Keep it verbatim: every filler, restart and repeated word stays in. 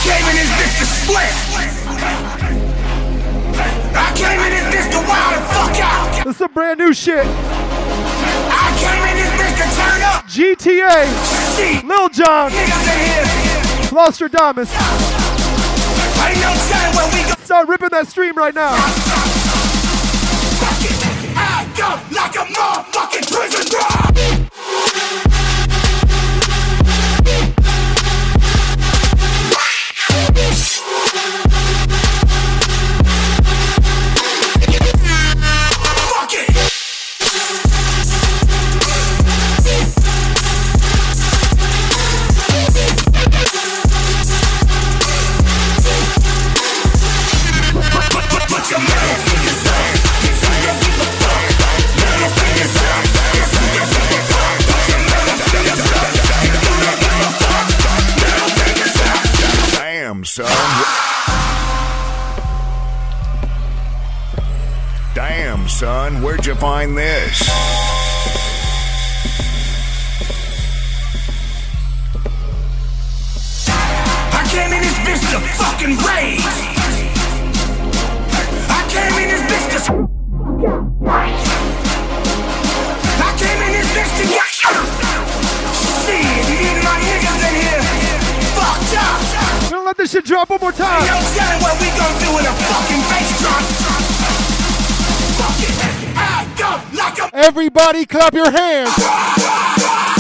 came in this bitch to slip. I came in this bitch to wild the fuck out. This is some brand new shit. I came in this bitch to turn up. G T A, Shit. Lil Jon, Niggas in here. Nostradamus. Ain't no telling where we go. Start ripping that stream right now. Fuck it. I go like a motherfucking prison guard. Son. Damn, son, where'd you find this? I came in this bitch to fucking rage. I came in this bitch to. I came in this bitch to get. Shit, you need my niggas in here. Fucked up. Gonna let this shit drop one more time. Ain't no telling what we gon' do in a fucking bass drum. Fuck it, I go like a. Everybody clap your hands.